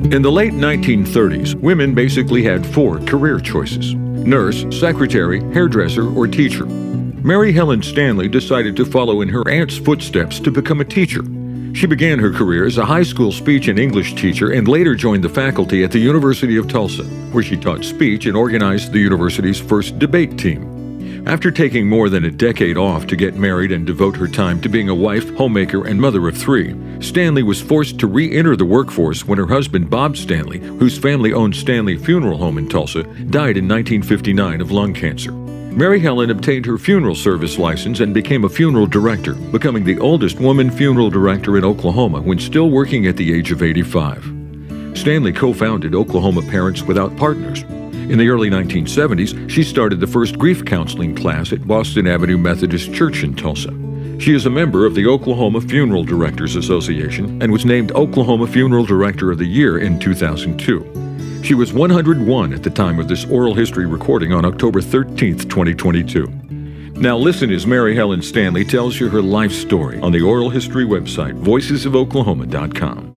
In the late 1930s, women basically had four career choices: nurse, secretary, hairdresser, or teacher. Mary Helen Stanley decided to follow in her aunt's footsteps to become a teacher. She began her career as a high school speech and English teacher and later joined the faculty at the University of Tulsa, where she taught speech and organized the university's first debate team. After taking more than a decade off to get married and devote her time to being a wife, homemaker, and mother of three, Stanley was forced to re-enter the workforce when her husband, Bob Stanley, whose family owned Stanley Funeral Home in Tulsa, died in 1959 of lung cancer. Mary Helen obtained her funeral service license and became a funeral director, becoming the oldest woman funeral director in Oklahoma when still working at the age of 85. Stanley co-founded Oklahoma Parents Without Partners. In the early 1970s, she started the first grief counseling class at Boston Avenue Methodist Church in Tulsa. She is a member of the Oklahoma Funeral Directors Association and was named Oklahoma Funeral Director of the Year in 2002. She was 101 at the time of this oral history recording on October 13, 2022. Now listen as Mary Helen Stanley tells you her life story on the oral history website, voicesofoklahoma.com.